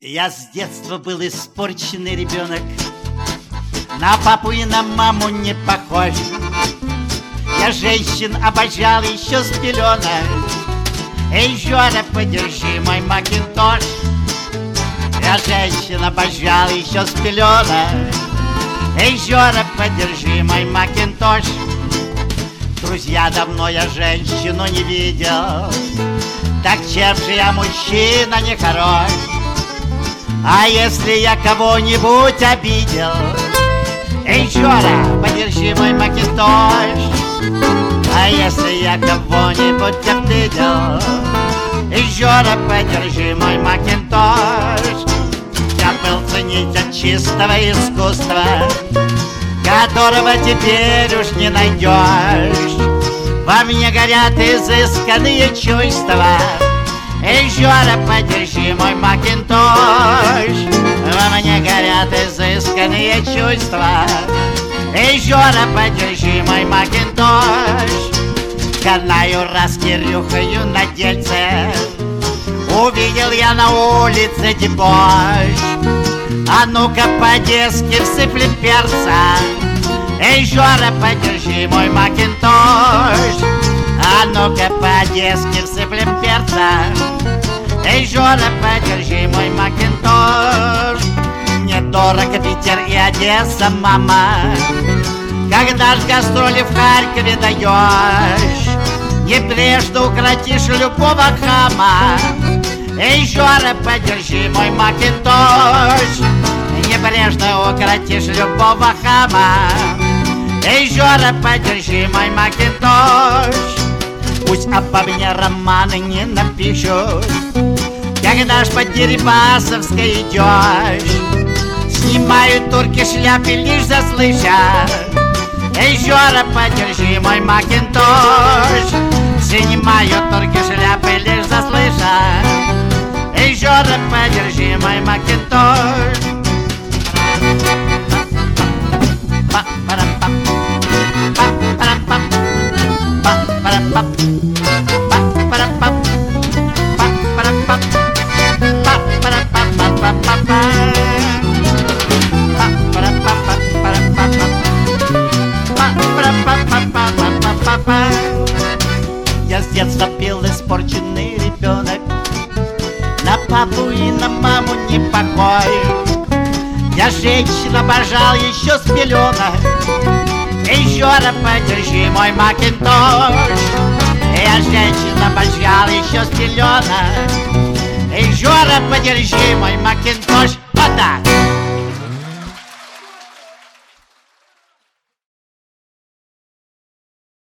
Я с детства был испорченный ребенок, на папу и на маму не похож. Я женщин обожал еще с пеленок. Эй, Жора, подержи мой макинтош. Я женщин обожал еще с пеленок. Эй, Жора, подержи мой макинтош. Друзья, давно я женщину не видел. Так чем же я мужчина нехорош? А если я кого-нибудь обидел? Эй, Жора, подержи мой макинтош. А если я кого-нибудь обидел? Эй, Жора, подержи мой макинтош. Я был ценитель чистого искусства, которого теперь уж не найдешь. Во мне горят изысканные чувства. Эй, Жора, подержи мой макинтош. Во мне горят изысканные чувства. Эй, Жора, подержи мой макинтош. Канаю раз Кирюхою на дельце. Увидел я на улице дебош. А ну-ка по-детски всыпли перца. Эй, Жора, подержи мой макинтош. А ну-ка по-детски всыплем перца. Эй, Жора, подержи мой макинтош. Мне дорого Питер и Одесса, мама. Когда ж гастроли в Харькове даешь, небрежно укротишь любого хама. Эй, Жора, подержи мой макинтош. Небрежно укротишь любого хама. Эй, Жора, подержи мой макинтош. Пусть обо мне романы не напишут, когда ж по Дерибасовской идешь. Снимают турки шляпы, лишь заслышат. Эй, Жора, подержи мой макинтош. Снимают турки шляпы, лишь заслышат. Эй, Жора, подержи мой макинтош. Я с детства пил испорченный ребенок, на папу и на маму не похож. Я женщин обожал еще с пеленок. Эй, Жора, подержи мой макинтош. Я женщин обожал еще с пеленок. Эй, Жора, подержи мой макинтош. Вот так.